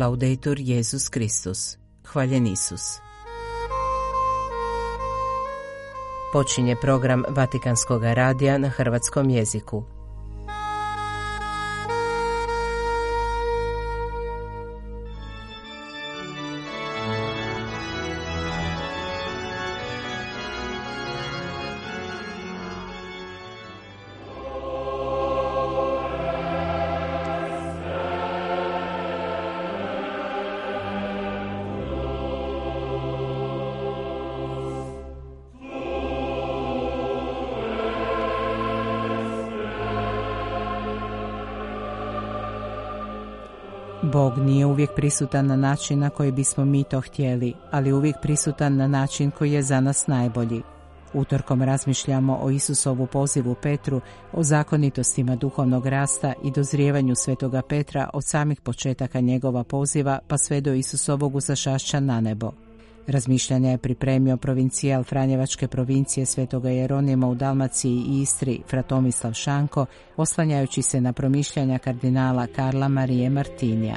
Laudetur Jesus Kristus. Hvaljen Isus. Počinje program Vatikanskog radija na hrvatskom jeziku. Bog nije uvijek prisutan na način na koji bismo mi to htjeli, ali uvijek prisutan na način koji je za nas najbolji. Utorkom razmišljamo o Isusovu pozivu Petru, o zakonitostima duhovnog rasta i dozrijevanju svetoga Petra od samih početaka njegova poziva pa sve do Isusovog uzašašća na nebo. Razmišljanja je pripremio provincijal Franjevačke provincije svetoga Jeronima u Dalmaciji i Istri, fra Tomislav Šanko, oslanjajući se na promišljanja kardinala Karla Marije Martinija.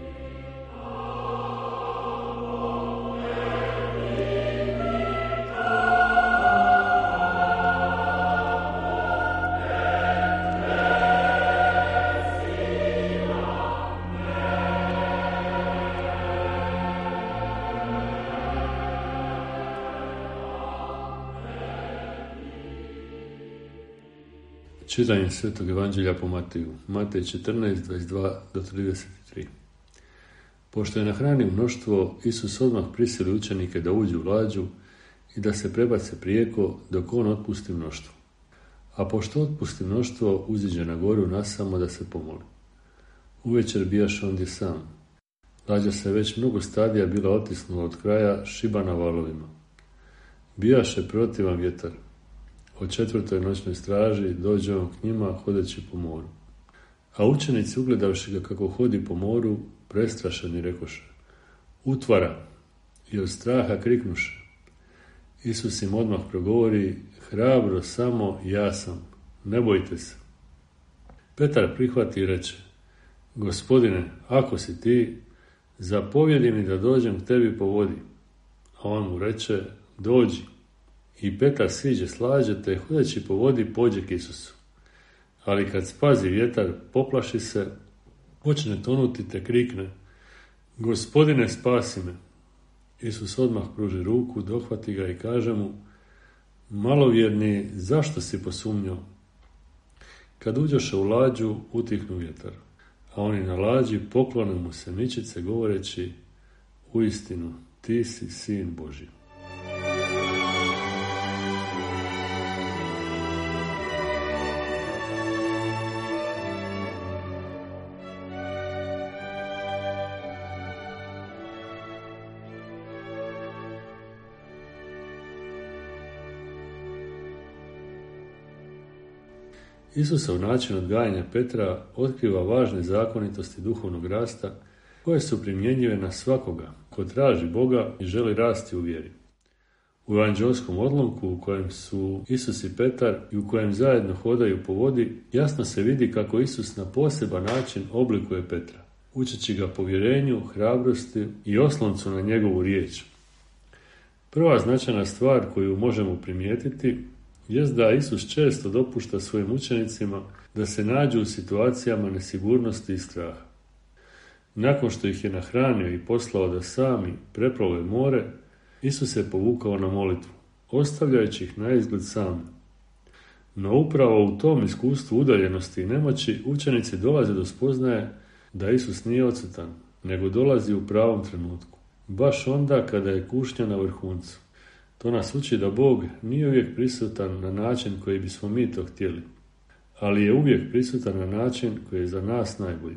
Čitanje Svetog Evanđelja po Mateju, Matej 14, 22 do 33. Pošto je nahranio mnoštvo, Isus odmah prisili učenike da uđu u lađu i da se prebace prijeko dok on otpusti mnoštvo. A pošto otpusti mnoštvo, uziđe na goru nasamo da se pomoli. Uvečer bijaše ondje sam. Lađa se već mnogo stadija bila otisnula od kraja, šibana valovima. Bijaše protivan vjetar. O 4. noćnoj straži dođe on k njima hodeći po moru. A učenici, ugledavši ga kako hodi po moru, prestrašeni rekoše: utvara, i od straha kriknuše. Isus im odmah progovori: hrabro, samo ja sam, ne bojte se. Petar prihvati i reče: Gospodine, ako si ti, zapovjedi mi da dođem k tebi po vodi. A on mu reče: dođi. I Petar siđe s lađe te hodeći po vodi pođe k Isusu. Ali kad spazi vjetar, poplaši se, počne tonuti te krikne: Gospodine, spasi me. Isus odmah pruži ruku, dohvati ga i kaže mu: malovjerni, zašto si posumnjao? Kad uđoše u lađu, utihnu vjetar, a oni na lađi poklone mu se ničice govoreći: uistinu, ti si sin Božji. Isusov način odgajanja Petra otkriva važne zakonitosti duhovnog rasta koje su primjenjive na svakoga ko traži Boga i želi rasti u vjeri. U evanđelskom odlomku u kojem su Isus i Petar i u kojem zajedno hodaju po vodi, jasno se vidi kako Isus na poseban način oblikuje Petra, učeći ga povjerenju, hrabrosti i osloncu na njegovu riječ. Prva značajna stvar koju možemo primijetiti jest da Isus često dopušta svojim učenicima da se nađu u situacijama nesigurnosti i straha. Nakon što ih je nahranio i poslao da sami preplove more, Isus se povukao na molitvu, ostavljajući ih na izgled same. No upravo u tom iskustvu udaljenosti i nemoći učenici dolaze do spoznaje da Isus nije odsutan, nego dolazi u pravom trenutku, baš onda kada je kušnja na vrhuncu. To nas uči da Bog nije uvijek prisutan na način koji bismo mi to htjeli, ali je uvijek prisutan na način koji je za nas najbolji.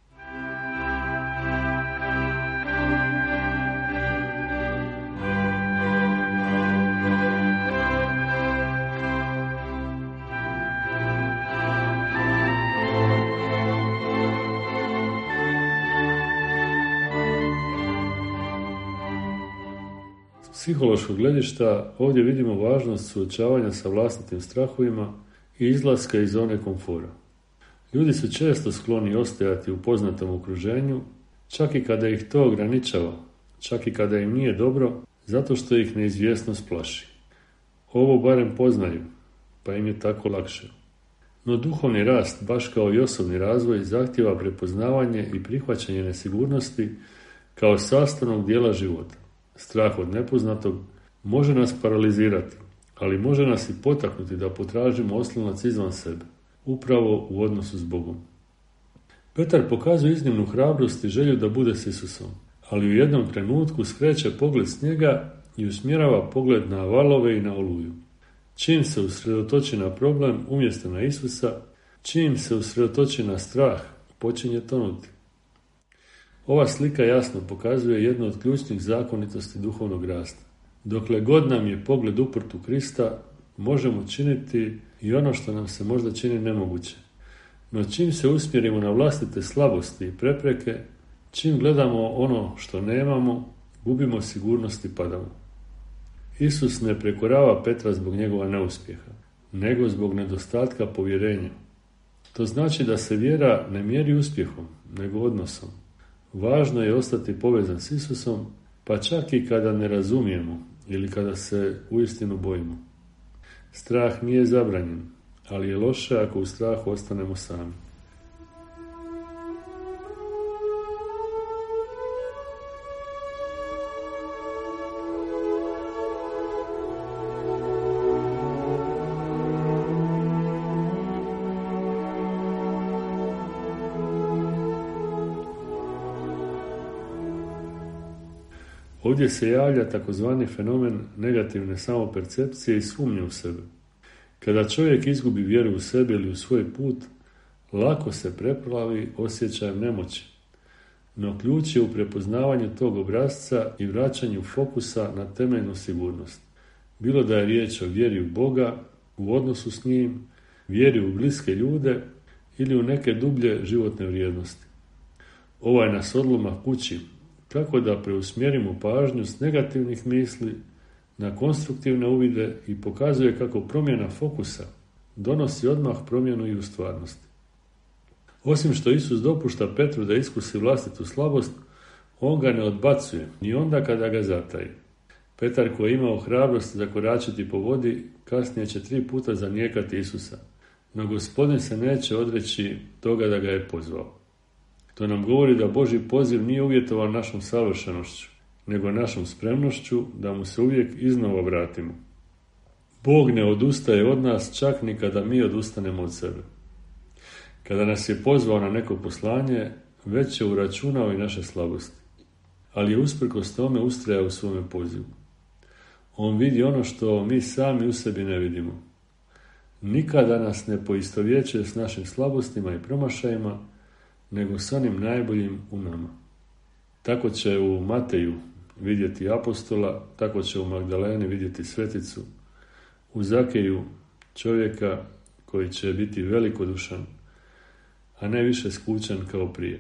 Psihološkog gledišta ovdje vidimo važnost suočavanja sa vlastitim strahovima i izlaska iz zone komfora. Ljudi su često skloni ostajati u poznatom okruženju, čak i kada ih to ograničava, čak i kada im nije dobro, zato što ih neizvjesnost plaši. Ovo barem poznaju, pa im je tako lakše. No duhovni rast, baš kao i osobni razvoj, zahtijeva prepoznavanje i prihvaćanje nesigurnosti kao sastavnog dijela života. Strah od nepoznatog može nas paralizirati, ali može nas i potaknuti da potražimo oslonac izvan sebe, upravo u odnosu s Bogom. Petar pokazuje iznimnu hrabrost i želju da bude s Isusom, ali u jednom trenutku skreće pogled s njega i usmjerava pogled na valove i na oluju. Čim se usredotoči na problem umjesto na Isusa, čim se usredotoči na strah, počinje tonuti. Ova slika jasno pokazuje jednu od ključnih zakonitosti duhovnog rasta. Dokle god nam je pogled uprt u Krista, možemo činiti i ono što nam se možda čini nemoguće. No čim se usmjerimo na vlastite slabosti i prepreke, čim gledamo ono što nemamo, gubimo sigurnost i padamo. Isus ne prekorava Petra zbog njegova neuspjeha, nego zbog nedostatka povjerenja. To znači da se vjera ne mjeri uspjehom, nego odnosom. Važno je ostati povezan s Isusom, pa čak i kada ne razumijemo ili kada se uistinu bojimo. Strah nije zabranjen, ali je loše ako u strahu ostanemo sami. Ovdje se javlja takozvani fenomen negativne samopercepcije i sumnje u sebe. Kada čovjek izgubi vjeru u sebe ili u svoj put, lako se preplavi osjećajem nemoći. No ključ je u prepoznavanju tog obrasca i vraćanju fokusa na temeljnu sigurnost. Bilo da je riječ o vjeri u Boga, u odnosu s njim, vjeri u bliske ljude ili u neke dublje životne vrijednosti. Ovaj nas odlomak uči kako da preusmjerimo pažnju s negativnih misli na konstruktivne uvide i pokazuje kako promjena fokusa donosi odmah promjenu i u stvarnosti. Osim što Isus dopušta Petru da iskusi vlastitu slabost, on ga ne odbacuje, ni onda kada ga zataji. Petar, koji je imao hrabrost zakoračiti po vodi, kasnije će 3 puta zanijekati Isusa, no Gospodin se neće odreći toga da ga je pozvao. To nam govori da Božji poziv nije uvjetovan našom savršenošću, nego našom spremnošću da mu se uvijek iznova vratimo. Bog ne odustaje od nas čak ni kada mi odustanemo od sebe. Kada nas je pozvao na neko poslanje, već je uračunao i naše slabosti, ali je usprkos tome ustrajao u svome pozivu. On vidi ono što mi sami u sebi ne vidimo. Nikada nas ne poistovjećuje s našim slabostima i promašajima, nego s onim najboljim u nama. Tako će u Mateju vidjeti apostola, tako će u Magdaleni vidjeti sveticu, u Zakeju čovjeka koji će biti velikodušan, a ne više skučan kao prije.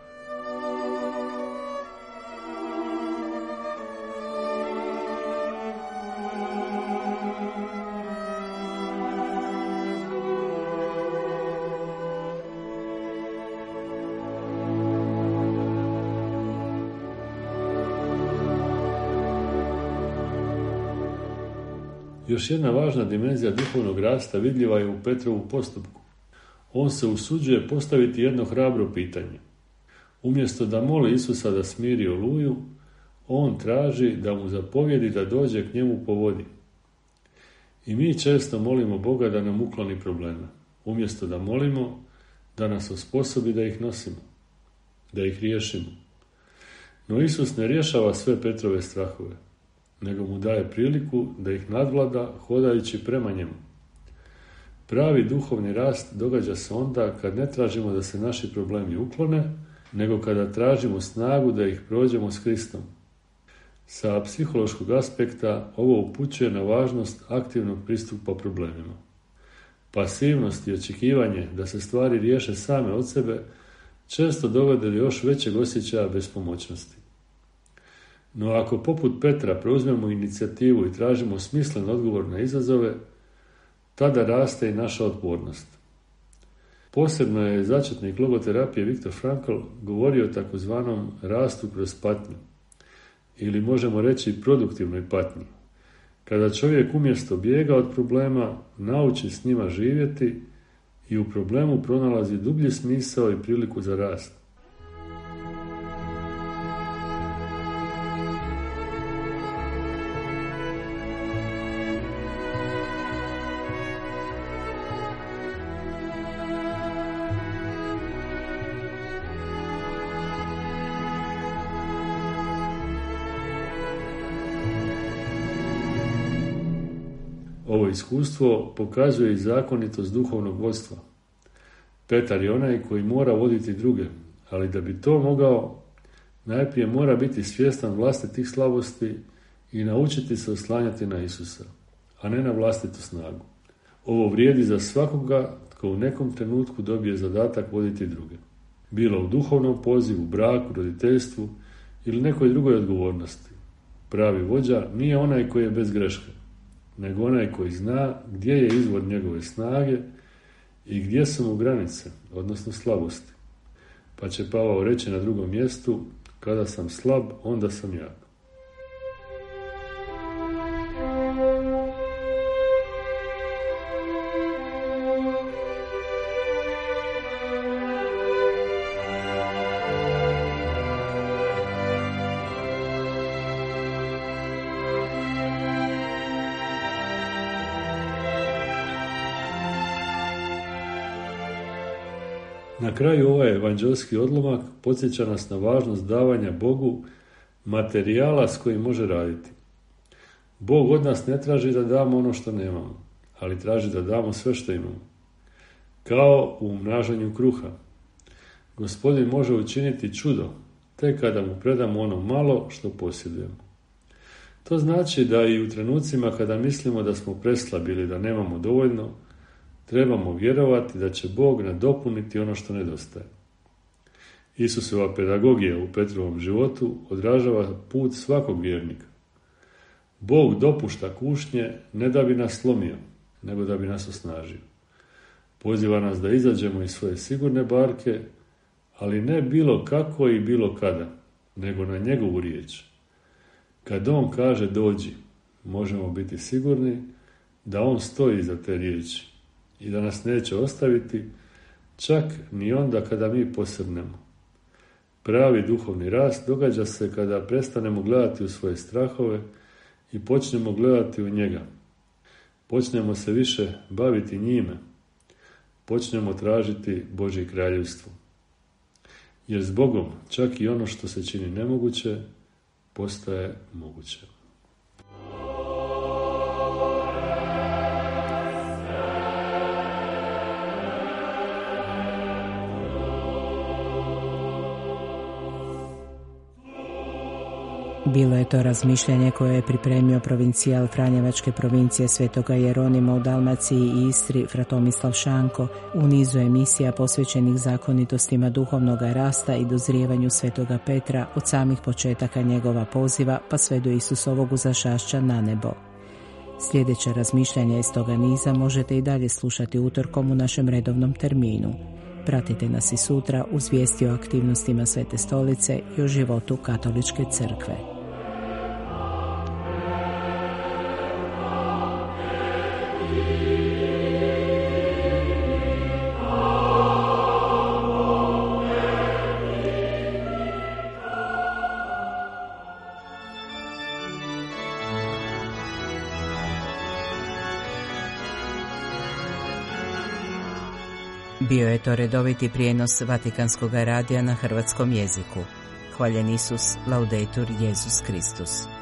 Još jedna važna dimenzija duhovnog rasta vidljiva je u Petrovu postupku. On se usuđuje postaviti jedno hrabro pitanje. Umjesto da moli Isusa da smiri oluju, on traži da mu zapovjedi da dođe k njemu po vodi. I mi često molimo Boga da nam ukloni probleme, umjesto da molimo da nas osposobi da ih nosimo, da ih riješimo. No Isus ne rješava sve Petrove strahove, nego mu daje priliku da ih nadvlada hodajući prema njemu. Pravi duhovni rast događa se onda kad ne tražimo da se naši problemi uklone, nego kada tražimo snagu da ih prođemo s Kristom. Sa psihološkog aspekta ovo upućuje na važnost aktivnog pristupa problemima. Pasivnost i očekivanje da se stvari riješe same od sebe često dovode do još većeg osjećaja bespomoćnosti. No ako poput Petra preuzmemo inicijativu i tražimo smislen odgovor na izazove, tada raste i naša otpornost. Posebno je začetnik logoterapije Viktor Frankl govorio o takozvanom rastu kroz patnju, ili možemo reći produktivnoj patnji, kada čovjek umjesto bijega od problema nauči s njima živjeti i u problemu pronalazi dublji smisao i priliku za rast. Ovo iskustvo pokazuje i zakonitost duhovnog vodstva. Petar je onaj koji mora voditi druge, ali da bi to mogao, najprije mora biti svjestan vlastitih slabosti i naučiti se oslanjati na Isusa, a ne na vlastitu snagu. Ovo vrijedi za svakoga tko u nekom trenutku dobije zadatak voditi druge. Bilo u duhovnom pozivu, braku, roditeljstvu ili nekoj drugoj odgovornosti. Pravi vođa nije onaj koji je bez greške, nego onaj koji zna gdje je izvor njegove snage i gdje su mu granice, odnosno slabosti. Pa će Pavao reći na drugom mjestu, kada sam slab, onda sam jak. Na kraju ovaj evanđelski odlomak podsjeća nas na važnost davanja Bogu materijala s kojim može raditi. Bog od nas ne traži da damo ono što nemamo, ali traži da damo sve što imamo. Kao u umnažanju kruha. Gospodin može učiniti čudo, tek kada mu predamo ono malo što posjedujemo. To znači da i u trenucima kada mislimo da smo preslabi ili da nemamo dovoljno, trebamo vjerovati da će Bog nadopuniti ono što nedostaje. Isusova pedagogija u Petrovom životu odražava put svakog vjernika. Bog dopušta kušnje ne da bi nas slomio, nego da bi nas osnažio. Poziva nas da izađemo iz svoje sigurne barke, ali ne bilo kako i bilo kada, nego na njegovu riječ. Kad on kaže dođi, možemo biti sigurni da on stoji iza te riječi i da nas neće ostaviti, čak ni onda kada mi posrnemo. Pravi duhovni rast događa se kada prestanemo gledati u svoje strahove i počnemo gledati u njega. Počnemo se više baviti njime. Počnemo tražiti Božje kraljevstvo. Jer s Bogom čak i ono što se čini nemoguće, postaje moguće. Bilo je to razmišljanje koje je pripremio provincijal Franjevačke provincije Svetoga Jeronima u Dalmaciji i Istri fra Tomislav Šanko u nizu emisija posvećenih zakonitostima duhovnoga rasta i dozrijevanju Svetoga Petra od samih početaka njegova poziva pa sve do Isusovog uzašašća na nebo. Sljedeće razmišljanja iz toga niza možete i dalje slušati utorkom u našem redovnom terminu. Pratite nas i sutra uz vijesti o aktivnostima Svete Stolice i o životu Katoličke crkve. Bio je to redoviti prijenos Vatikanskog radija na hrvatskom jeziku. Hvaljen Isus, laudetur Jesus Kristus.